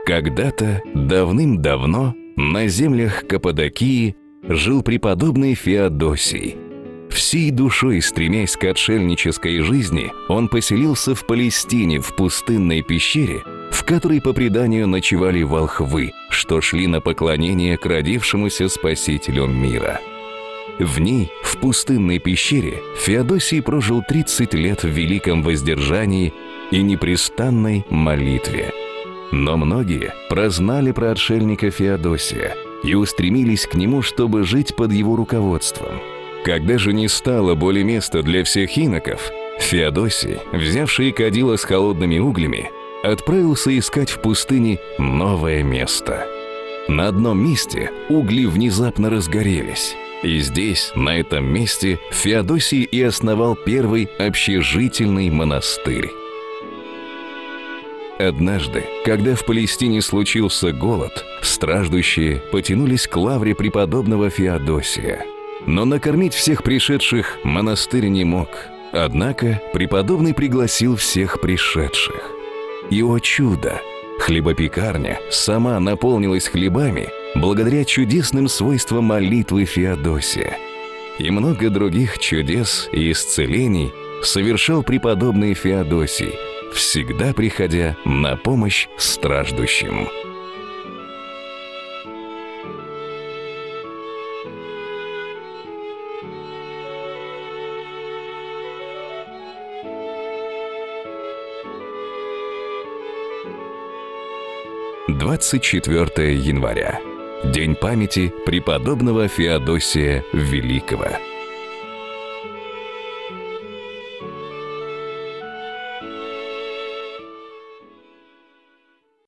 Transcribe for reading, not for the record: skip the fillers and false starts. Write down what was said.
Когда-то, давным-давно, на землях Каппадокии жил преподобный Феодосий. Всей душой стремясь к отшельнической жизни, он поселился в Палестине в пустынной пещере, в которой по преданию ночевали волхвы, что шли на поклонение к родившемуся Спасителю мира. В ней, в пустынной пещере, Феодосий прожил 30 лет в великом воздержании и непрестанной молитве. Но многие прознали про отшельника Феодосия и устремились к нему, чтобы жить под его руководством. Когда же не стало более места для всех иноков, Феодосий, взявший кадило с холодными углями, отправился искать в пустыне новое место. На одном месте угли внезапно разгорелись, и здесь, на этом месте, Феодосий и основал первый общежительный монастырь. Однажды, когда в Палестине случился голод, страждущие потянулись к лавре преподобного Феодосия. Но накормить всех пришедших монастырь не мог. Однако преподобный пригласил всех пришедших. И, о чудо, хлебопекарня сама наполнилась хлебами благодаря чудесным свойствам молитвы Феодосия. И много других чудес и исцелений совершал преподобный Феодосий, всегда приходя на помощь страждущим. Двадцать 4 января. День памяти преподобного Феодосия Великого.